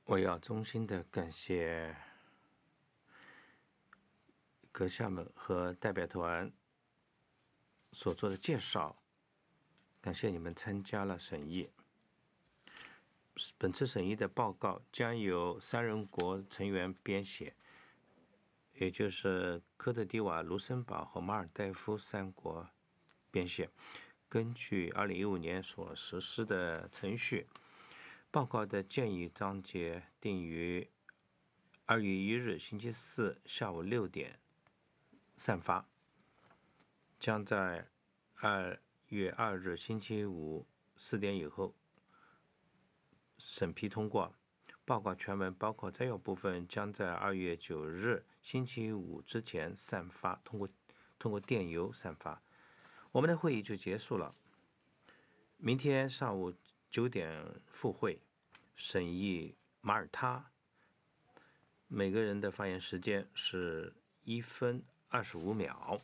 我要衷心的感谢阁下们和代表团所做的介绍，感谢你们参加了审议。本次审议的报告将由3人国成员编写，也就是科特迪瓦、卢森堡和马尔代夫3国编写。根据2015年所实施的程序，报告的建议章节定于2月1日星期四下午6点散发，将在2月2日星期五4点以后审批通过。报告全文包括摘要部分将在2月9日星期五之前散发，通过电邮散发。我们的会议就结束了。明天上午9点复会，审议马耳他。每个人的发言时间是1分25秒。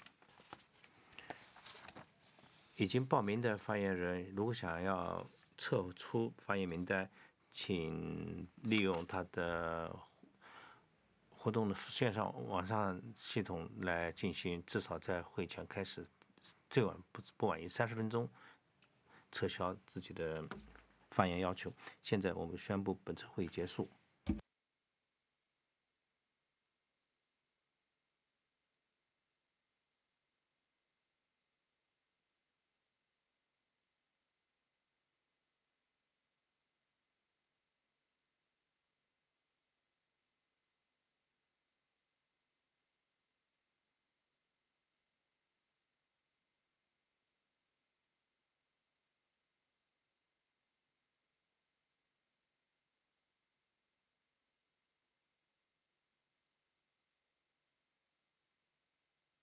已经报名的发言人，如果想要撤出发言名单，请利用他的活动的线上网上系统来进行，至少在会前开始，最晚不晚于30分钟撤销自己的发言要求。现在我们宣布本次会议结束。